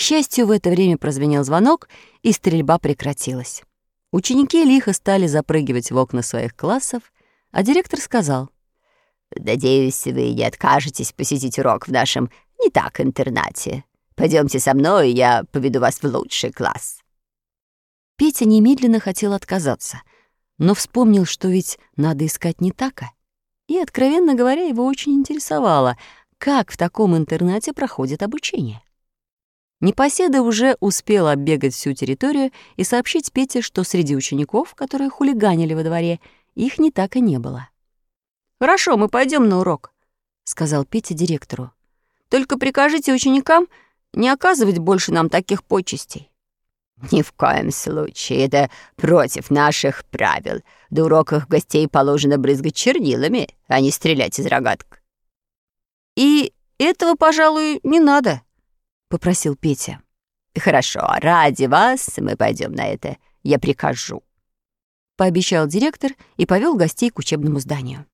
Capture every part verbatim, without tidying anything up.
счастью, в это время прозвенел звонок, и стрельба прекратилась. Ученики лихо стали запрыгивать в окна своих классов, а директор сказал: «Надеюсь, вы не откажетесь посетить урок в нашем не так интернате. Пойдемте со мной, я поведу вас в лучший класс». Петя немедленно хотел отказаться, но вспомнил, что ведь надо искать Нитака. И, откровенно говоря, его очень интересовало, как в таком интернате проходит обучение. Непоседа уже успел оббегать всю территорию и сообщить Пете, что среди учеников, которые хулиганили во дворе, их Нитака не было. «Хорошо, мы пойдем на урок», — сказал Петя директору. «Только прикажите ученикам не оказывать больше нам таких почестей». «Ни в коем случае, это против наших правил. До уроков гостей положено брызгать чернилами, а не стрелять из рогаток». «И этого, пожалуй, не надо», — попросил Петя. «Хорошо, ради вас мы пойдем на это. Я прикажу», — пообещал директор и повел гостей к учебному зданию.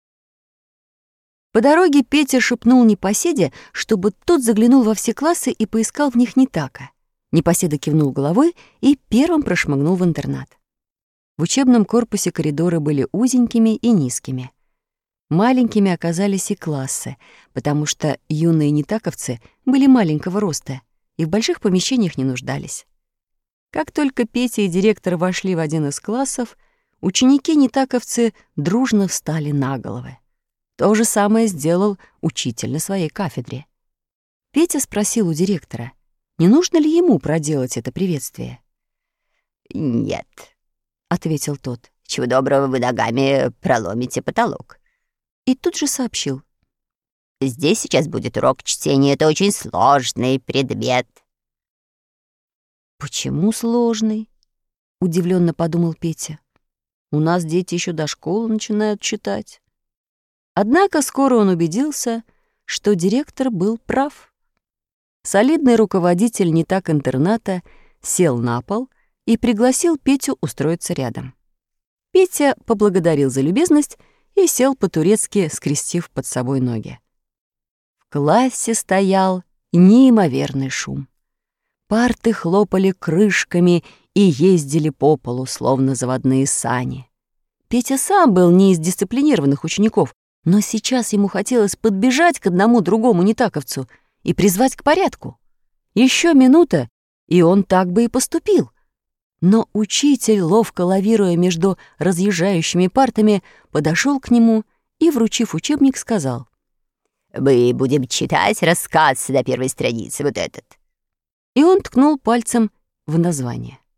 По дороге Петя шепнул Непоседе, чтобы тот заглянул во все классы и поискал в них Нитака. Непоседа кивнул головой и первым прошмыгнул в интернат. В учебном корпусе коридоры были узенькими и низкими. Маленькими оказались и классы, потому что юные нитаковцы были маленького роста и в больших помещениях не нуждались. Как только Петя и директор вошли в один из классов, ученики-нитаковцы дружно встали на головы. То же самое сделал учитель на своей кафедре. Петя спросил у директора, не нужно ли ему проделать это приветствие. «Нет», — ответил тот. «Чего доброго, вы ногами проломите потолок». И тут же сообщил: «Здесь сейчас будет урок чтения, это очень сложный предмет». «Почему сложный?» — удивленно подумал Петя. «У нас дети еще до школы начинают читать». Однако скоро он убедился, что директор был прав. Солидный руководитель Нитак-интерната сел на пол и пригласил Петю устроиться рядом. Петя поблагодарил за любезность и сел по-турецки, скрестив под собой ноги. В классе стоял неимоверный шум. Парты хлопали крышками и ездили по полу, словно заводные сани. Петя сам был не из дисциплинированных учеников, но сейчас ему хотелось подбежать к одному другому нитаковцу и призвать к порядку. Еще минута, и он так бы и поступил. Но учитель, ловко лавируя между разъезжающими партами, подошел к нему и, вручив учебник, сказал: «Мы будем читать рассказ на первой странице, вот этот». И он ткнул пальцем в название.